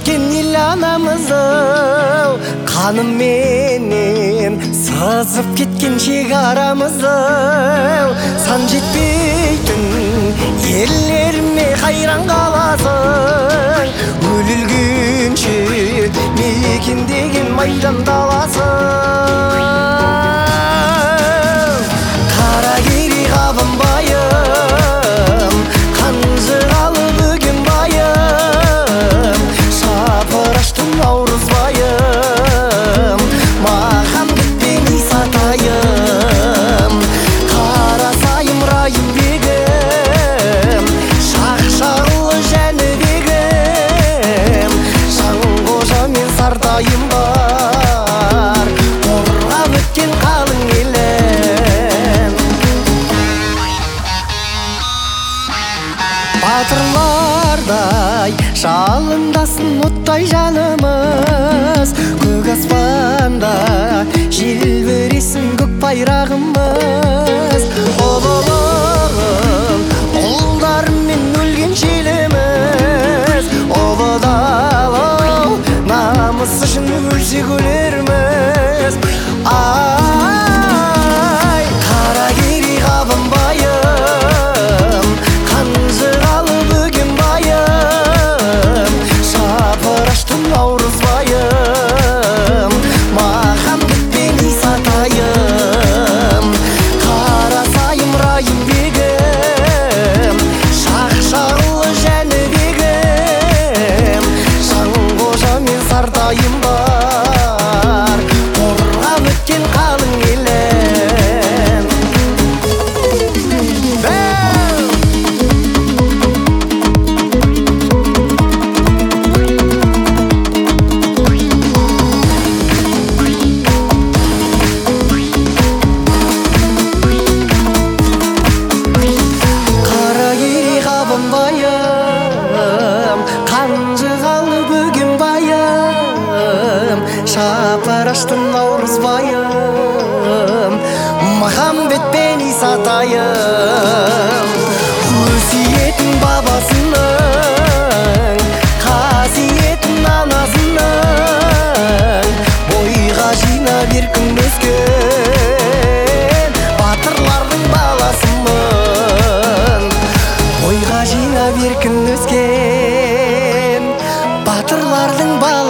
кеткен ел анамызды қаным менен сызып кеткен шекарамызды сан жетпейтін ерлеріме қайран қаласың өлілгенше мекендеген майдан даласың қара кері қабынбайым қанжығалы бөгенбайым шапыраштың наурызбайым маған кетпен исатайым қарасайым райым бегім шақшағылы жәнібегім жанғожа мен сартайым бар қорғап өткен қалың елім батырлардай жалындасын оттай жанымыз көк аспанда желбіресін көк байрағымыз ұлылығын ұлдармен өлген желіміз ұлы дала намыс үшін өлсек өлерміз ай қара кері қабынбайым қанжығалы бөгенбайым шапыраштың наурызбайым маған кетпен исатайым қарасайым райым бегім шақшағылы жәнібегім жанғожа мен сартайым бар қорғап өткен қалың елім қанжығалы бөгенбайым шапыраштың наурызбайым махамбет пен исатайым өсиетін бабасының қасиетін анасының бойға жинап еркін өскен батырлардың баласымын бойға жинап еркін өскен батырлардың